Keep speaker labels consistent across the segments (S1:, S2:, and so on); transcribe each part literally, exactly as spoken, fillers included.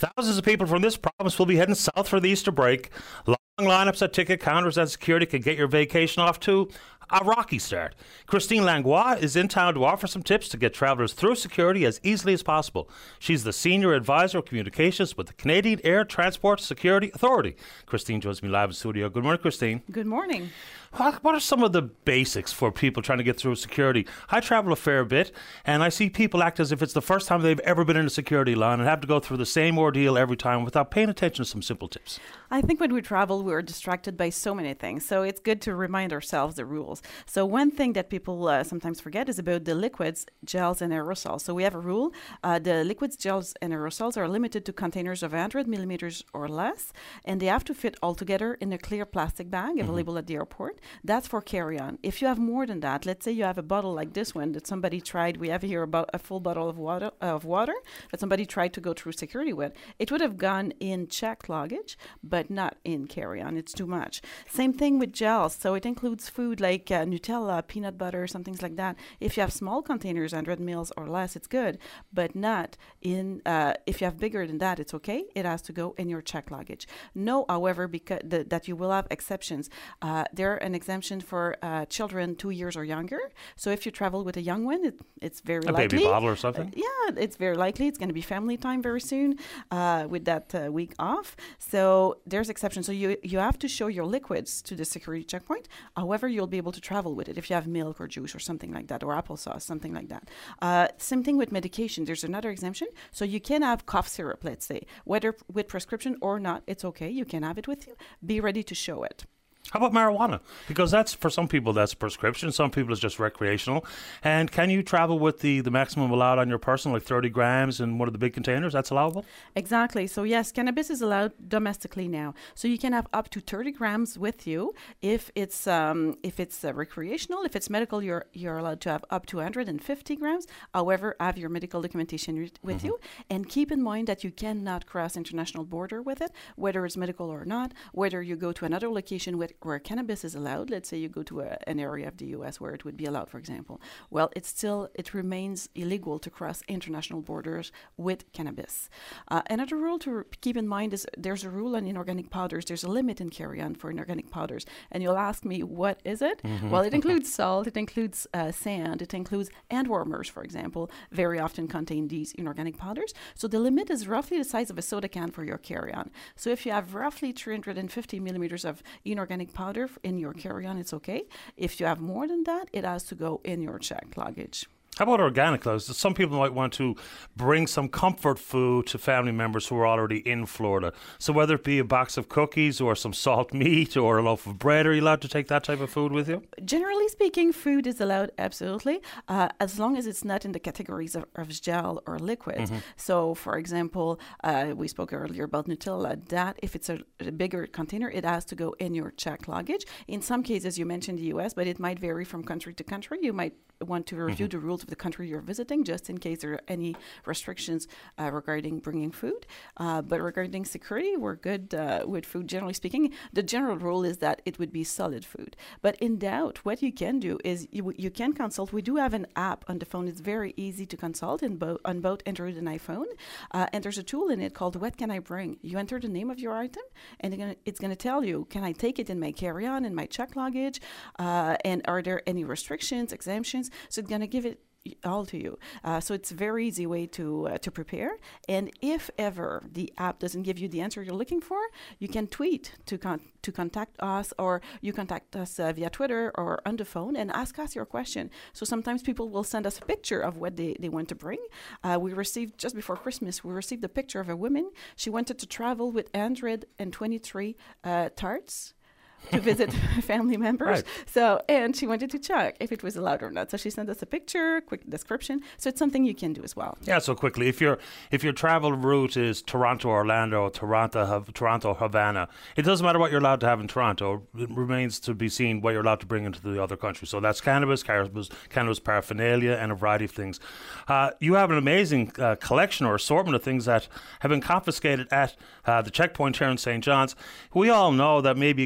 S1: Thousands of people from this province will be heading south for the Easter break. Long lineups at ticket counters and security can get your vacation off to a rocky start. Christine Langlois is in town to offer some tips to get travellers through security as easily as possible. She's the Senior Advisor of Communications with the Canadian Air Transport Security Authority. Christine joins me live in studio. Good morning, Christine.
S2: Good morning.
S1: What what are some of the basics for people trying to get through security? I travel a fair bit, and I see people act as if it's the first time they've ever been in a security line and have to go through the same ordeal every time without paying attention to some simple tips.
S2: I think when we travel, we're distracted by so many things. So it's good to remind ourselves the rules. So one thing that people uh, sometimes forget is about the liquids, gels, and aerosols. So we have a rule. Uh, the liquids, gels, and aerosols are limited to containers of one hundred millimeters or less, and they have to fit all together in a clear plastic bag available mm-hmm. at the airport. That's for carry-on. If you have more than that, let's say you have a bottle like this one that somebody tried. We have here about a full bottle of water, uh, of water that somebody tried to go through security with. It would have gone in checked luggage, but not in carry-on. It's too much. Same thing with gels. So it includes food like uh, Nutella, peanut butter, some things like that. If you have small containers, one hundred mils or less, it's good, but not in. Uh, if you have bigger than that, it's okay. It has to go in your checked luggage. Know, however, because the, that you will have exceptions. Uh, there are an exemption for uh, children two years or younger. So if you travel with a young one, it, it's very
S1: a
S2: likely.
S1: A baby bottle or something?
S2: Uh, yeah, it's very likely. It's going to be family time very soon uh, with that uh, week off. So there's exceptions. So you, you have to show your liquids to the security checkpoint. However, you'll be able to travel with it if you have milk or juice or something like that, or applesauce, something like that. Uh, same thing with medication. There's another exemption. So you can have cough syrup, let's say, whether with prescription or not, it's okay. You can have it with you. Be ready to show it.
S1: How about marijuana? Because that's, for some people, that's prescription. Some people, it's just recreational. And can you travel with the, the maximum allowed on your person, like thirty grams in one of the big containers? That's allowable?
S2: Exactly. So, yes, cannabis is allowed domestically now. So you can have up to thirty grams with you. If it's um, if it's uh, recreational, if it's medical, you're you're allowed to have up to one hundred fifty grams. However, have your medical documentation re- with mm-hmm. you. And keep in mind that you cannot cross international border with it, whether it's medical or not, whether you go to another location with where cannabis is allowed. Let's say you go to a, an area of the U S where it would be allowed, for example. Well, it's still, it remains illegal to cross international borders with cannabis. Uh, another rule to r- keep in mind is there's a rule on inorganic powders. There's a limit in carry-on for inorganic powders. And you'll ask me, what is it? Mm-hmm. Well, it includes salt, it includes uh, sand, it includes hand warmers, for example, very often contain these inorganic powders. So the limit is roughly the size of a soda can for your carry-on. So if you have roughly three hundred fifty millimeters of inorganic powder in your carry-on, it's okay. If you have more than that, it has to go in your checked luggage.
S1: How about organic clothes? Some people might want to bring some comfort food to family members who are already in Florida. So whether it be a box of cookies or some salt meat or a loaf of bread, are you allowed to take that type of food with you?
S2: Generally speaking, food is allowed, absolutely, uh, as long as it's not in the categories of, of gel or liquids. Mm-hmm. So, for example, uh, we spoke earlier about Nutella. That, if it's a, a bigger container, it has to go in your checked luggage. In some cases, you mentioned the U S, but it might vary from country to country. You might want to review mm-hmm. the rules of the country you're visiting, just in case there are any restrictions uh, regarding bringing food. Uh, but regarding security, we're good uh, with food, generally speaking. The general rule is that it would be solid food. But in doubt, what you can do is you, you can consult. We do have an app on the phone. It's very easy to consult in bo- on both Android and iPhone. Uh, and there's a tool in it called What Can I Bring? You enter the name of your item, and it's gonna, it's going to tell you, can I take it in my carry-on, in my checked luggage? Uh, and are there any restrictions, exemptions? So it's going to give it all to you. Uh, so it's a very easy way to uh, to prepare. And if ever the app doesn't give you the answer you're looking for, you can tweet to con- to contact us, or you contact us uh, via Twitter or on the phone and ask us your question. So sometimes people will send us a picture of what they, they want to bring. Uh, we received, just before Christmas, we received a picture of a woman. She wanted to travel with one hundred twenty-three uh, tarts to visit family members. Right. So, and she wanted to check if it was allowed or not. So she sent us a picture, quick description. So it's something you can do as well.
S1: Yeah. So quickly, if your if your travel route is Toronto, Orlando, Toronto, Toronto, Havana, it doesn't matter what you're allowed to have in Toronto. It remains to be seen what you're allowed to bring into the other country. So that's cannabis, cannabis, cannabis paraphernalia, and a variety of things. Uh, you have an amazing uh, collection or assortment of things that have been confiscated at uh, the checkpoint here in Saint John's. We all know that maybe you can get away with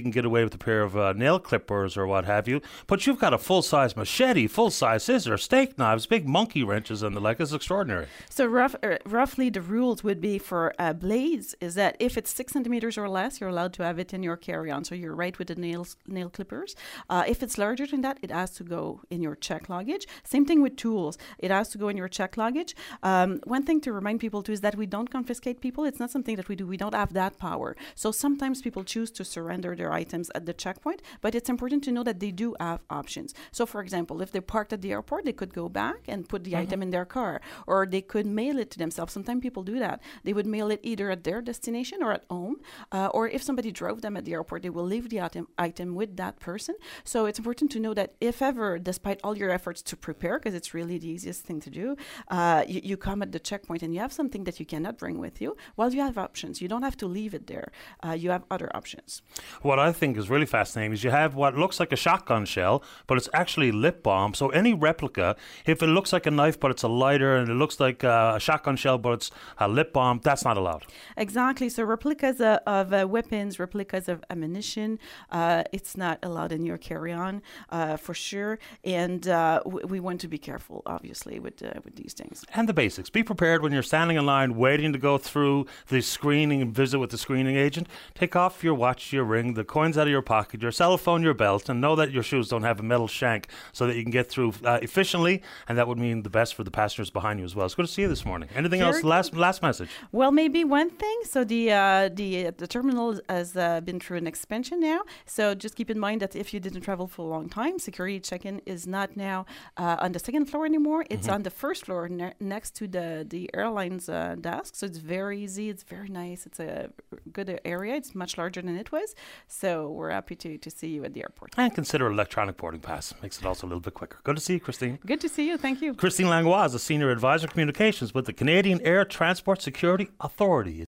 S1: with a pair of uh, nail clippers or what have you, but you've got a full-size machete, full-size scissors, steak knives, big monkey wrenches and the like. It's extraordinary.
S2: So rough, uh, roughly the rules would be for uh, blades is that if it's six centimeters or less, you're allowed to have it in your carry-on. So you're right with the nails, nail clippers. Uh, if it's larger than that, it has to go in your check luggage. Same thing with tools. It has to go in your check luggage. Um, one thing to remind people too is that we don't confiscate people. It's not something that we do. We don't have that power. So sometimes people choose to surrender their items at the checkpoint, but it's important to know that they do have options. So for example, if they parked at the airport, they could go back and put the mm-hmm. item in their car, or they could mail it to themselves. Sometimes people do that. They would mail it either at their destination or at home, uh, or if somebody drove them at the airport, they will leave the item, item with that person. So it's important to know that if ever, despite all your efforts to prepare, because it's really the easiest thing to do, uh, you, you come at the checkpoint and you have something that you cannot bring with you, well, you have options. You don't have to leave it there. Uh, you have other options.
S1: What I think is really fascinating is you have what looks like a shotgun shell, but it's actually lip balm. So any replica, if it looks like a knife, but it's a lighter, and it looks like uh, a shotgun shell, but it's a lip balm, that's not allowed.
S2: Exactly. So replicas uh, of uh, weapons, replicas of ammunition, uh, it's not allowed in your carry-on uh, for sure. And uh, w- we want to be careful, obviously, with uh, with these things.
S1: And the basics. Be prepared when you're standing in line waiting to go through the screening and visit with the screening agent. Take off your watch, your ring, the coins out of your pocket, your cell phone, your belt, and know that your shoes don't have a metal shank so that you can get through uh, efficiently, and that would mean the best for the passengers behind you as well. It's good to see you this morning. Anything
S2: Very
S1: else? Last last message.
S2: Well, maybe one thing. So the uh, the the terminal has uh, been through an expansion now. So just keep in mind that if you didn't travel for a long time, security check-in is not now uh, on the second floor anymore. It's mm-hmm. on the first floor ne- next to the the airline's uh, desk. So it's very easy. It's very nice. It's a good area. It's much larger than it was. So we're happy to to see you at the airport.
S1: And consider electronic boarding pass. Makes it also a little bit quicker. Good to see you, Christine.
S2: Good to see you. Thank you.
S1: Christine Langlois is a Senior Advisor Communications with the Canadian Air Transport Security Authority.